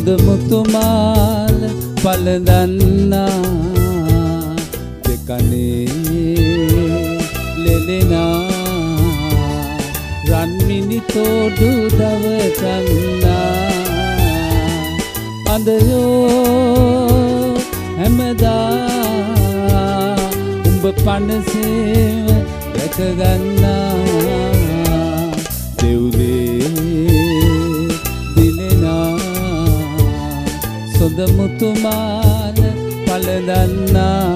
සොඳ මුතුමාල පළඳන්නා දෙකනේ ලෙලෙනා රන්මිනි තෝඩු දවසන්නා අඳයෝ හැමදා උඹ පනසේම දැකගන්නා දෙව්ලේ දිලෙනා සොඳ මුතුමාල පළඳන්නා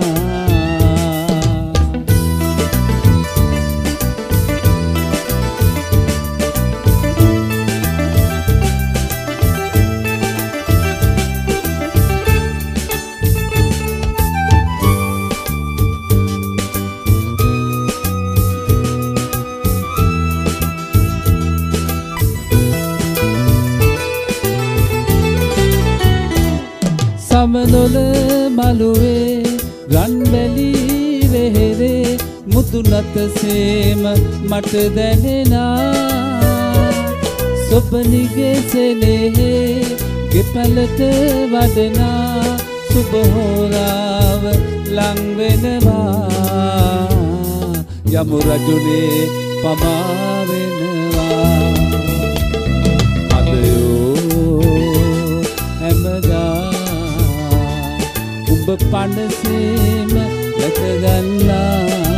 සමනොල මළුවේ රන්වැලි වෙහෙරේ මුදුනත සේම මට දැනෙනා සොපනිගේ සෙනෙහේ ගෙපලට වඩනා සුබහෝරාව ලං වෙනවා යමු රජුනේ පමා වෙනවා අදයෝ හැමදා උඹ පනසේම දැකගන්නා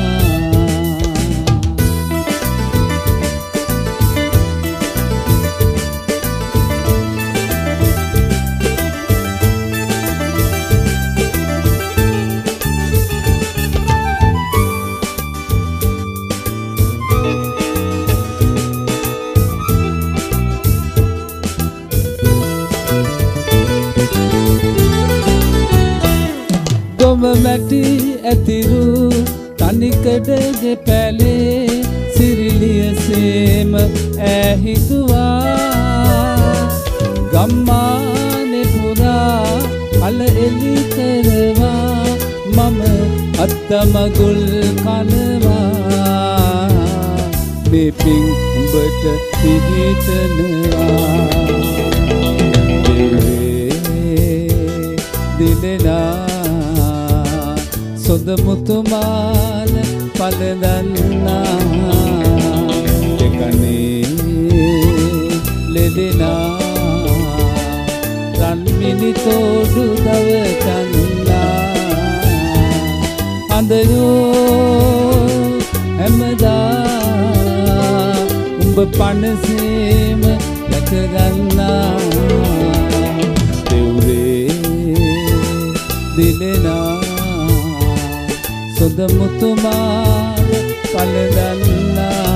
මැටි ඇතිරු තනිකඩගේ පැලේ සිරිලියසේම ඇහිතුවා ගම්මානේ පුරා අල එලි කරවා මම අත්තමගුල් කනවා මේ පිං උඹට පිහිටනවා දිලෙනා සොඳ මුතුමාල පළඳන්නා දෙකනේ ලෙලෙනා රන්මිනි තෝඩු දවසන්නා අඳයෝ හැමදා උඹ පනසේම දැකගන්නා දෙව්ලේ දිලෙනා සොඳ මුතුමාල පළඳන්නා